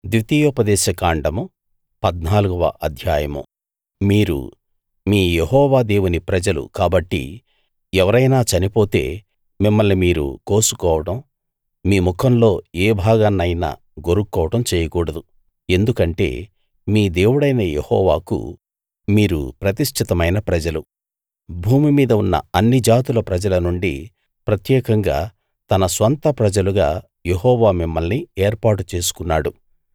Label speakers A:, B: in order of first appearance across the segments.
A: ద్వితీయోపదేశ కాండము 14వ అధ్యాయము. మీరు మీ యెహోవా దేవుని ప్రజలు కాబట్టి ఎవరైనా చనిపోతే మిమ్మల్ని మీరు కోసుకోవడం, మీ ముఖంలో ఏ భాగాన్నైనా గొరుక్కోవడం చేయకూడదు. ఎందుకంటే మీ దేవుడైన యెహోవాకు మీరు ప్రతిష్ఠితమైన ప్రజలు. భూమి మీద ఉన్న అన్ని జాతుల ప్రజల నుండి ప్రత్యేకంగా తన స్వంత ప్రజలుగా యెహోవా మిమ్మల్ని ఏర్పాటు చేసుకున్నాడు.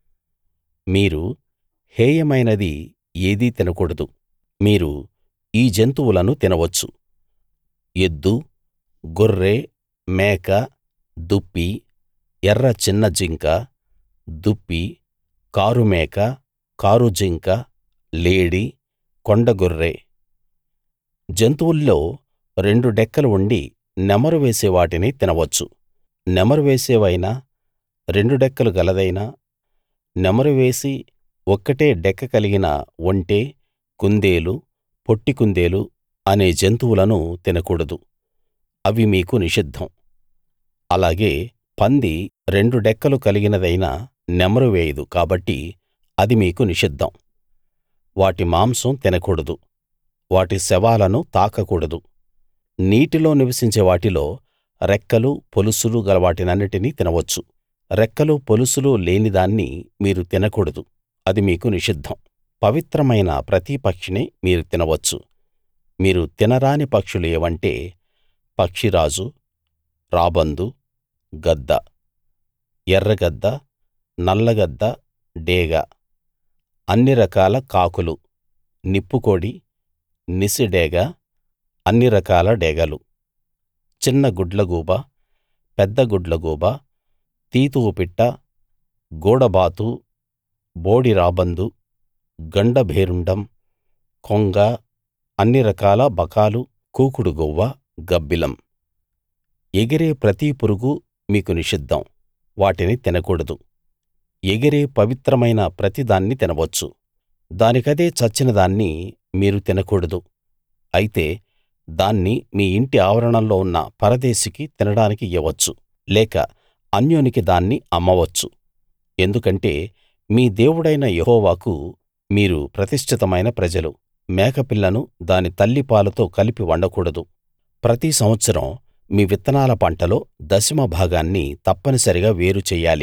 A: మీరు హేయమైనది ఏదీ తినకూడదు. మీరు ఈ జంతువులను తినవచ్చు: ఎద్దు, గొర్రె, మేక, దుప్పి, ఎర్ర చిన్న జింక, దుప్పి, కారుమేక, కారు జింక, లేడి, కొండగొర్రె. జంతువుల్లో 2 డెక్కలు ఉండి నెమరు వేసే వాటిని తినవచ్చు. నెమరు వేసేవైనా, 2 డెక్కలు గలదైనా, నెమరు వేసి ఒక్కటే డెక్క కలిగిన ఒంటె, కుందేలు, పొట్టి కుందేలు అనే జంతువులను తినకూడదు. అవి మీకు నిషిద్ధం. అలాగే పంది 2 డెక్కలు కలిగినదైనా నెమరు వేయదు కాబట్టి అది మీకు నిషిద్ధం. వాటి మాంసం తినకూడదు. వాటి శవాలను తాకకూడదు. నీటిలో నివసించే వాటిలో రెక్కలు, పొలుసులు గల వాటినన్నిటినీ తినవచ్చు. రెక్కలు, పొలుసులు లేని దాన్ని మీరు తినకూడదు. అది మీకు నిషిద్ధం. పవిత్రమైన ప్రతి పక్షిని మీరు తినవచ్చు. మీరు తినరాని పక్షులు ఏవంటే పక్షిరాజు, రాబందు, గద్ద, ఎర్రగద్ద, నల్లగద్ద, డేగ, అన్ని రకాల కాకులు, నిప్పుకోడి, నిసిడేగ, అన్ని రకాల డేగలు, చిన్న గుడ్లగూబ, పెద్ద గుడ్లగూబ, తీతువు పిట్ట, గూడబాతు, బోడి రాబందు, గండభేరుండం, కొంగ, అన్ని రకాల బకాలు, కూకుడు గువ్వ, గబ్బిలం. ఎగిరే ప్రతి పురుగు మీకు నిషిద్ధం. వాటిని తినకూడదు. ఎగిరే పవిత్రమైన ప్రతి దాన్ని తినవచ్చు. దానికదే చచ్చిన దాన్ని మీరు తినకూడదు. అయితే దాన్ని మీ ఇంటి ఆవరణంలో ఉన్న పరదేశికి తినడానికి ఇయ్యవచ్చు, లేక అన్యునికి దాన్ని అమ్మవచ్చు. ఎందుకంటే మీ దేవుడైన యెహోవాకు మీరు ప్రతిష్ఠితమైన ప్రజలు. మేకపిల్లను దాని తల్లి పాలతో కలిపి వండకూడదు. ప్రతి సంవత్సరం మీ విత్తనాల పంటలో 10వ భాగాన్ని తప్పనిసరిగా వేరు చెయ్యాలి.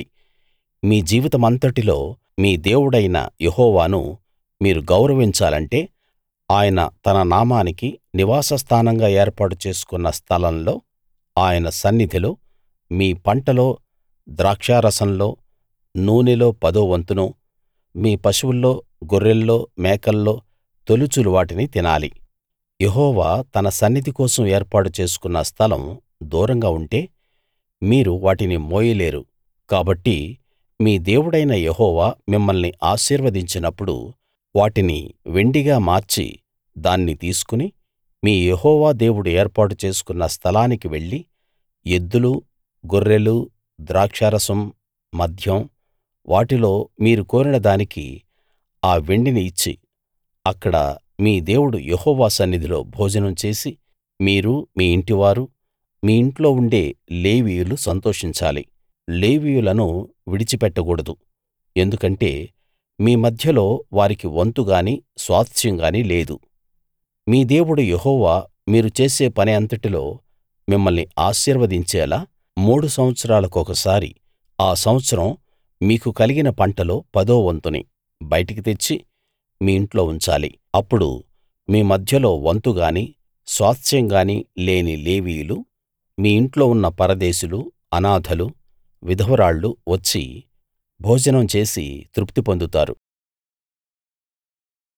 A: మీ జీవితమంతటిలో మీ దేవుడైన యెహోవాను మీరు గౌరవించాలంటే ఆయన తన నామానికి నివాస స్థానంగా ఏర్పాటు చేసుకున్న స్థలంలో, ఆయన సన్నిధిలో మీ పంటలో, ద్రాక్షారసంలో, నూనెలో 10వ వంతును, మీ పశువుల్లో, గొర్రెల్లో, మేకల్లో తొలుచూలు వాటిని తినాలి. యెహోవా తన సన్నిధి కోసం ఏర్పాటు చేసుకున్న స్థలం దూరంగా ఉంటే మీరు వాటిని మోయలేరు. కాబట్టి మీ దేవుడైన యెహోవా మిమ్మల్ని ఆశీర్వదించినప్పుడు వాటిని వెండిగా మార్చి దాన్ని తీసుకుని మీ యెహోవా దేవుడు ఏర్పాటు చేసుకున్న స్థలానికి వెళ్లి ఎద్దులు, గొర్రెలు, ద్రాక్షారసం, మద్యం వాటిలో మీరు కోరిన దానికి ఆ వెండిని ఇచ్చి అక్కడ మీ దేవుడు యెహోవా సన్నిధిలో భోజనం చేసి మీరు, మీ ఇంటివారు, మీ ఇంట్లో ఉండే లేవీయులు సంతోషించాలి. లేవీయులను విడిచిపెట్టకూడదు. ఎందుకంటే మీ మధ్యలో వారికి వంతు గాని, స్వాస్థ్యం గాని లేదు. మీ దేవుడు యెహోవా మీరు చేసే పని అంతటిలో మిమ్మల్ని ఆశీర్వదించేలా 3 సంవత్సరాలకొకసారి ఆ సంవత్సరం మీకు కలిగిన పంటలో 10వ వంతుని బయటికి తెచ్చి మీ ఇంట్లో ఉంచాలి. అప్పుడు మీ మధ్యలో వంతు గాని, స్వాస్థ్యం గాని లేని లేవీయులు, మీ ఇంట్లో ఉన్న పరదేశులు, అనాథలు, విధవరాళ్ళు వచ్చి భోజనం చేసి తృప్తి పొందుతారు.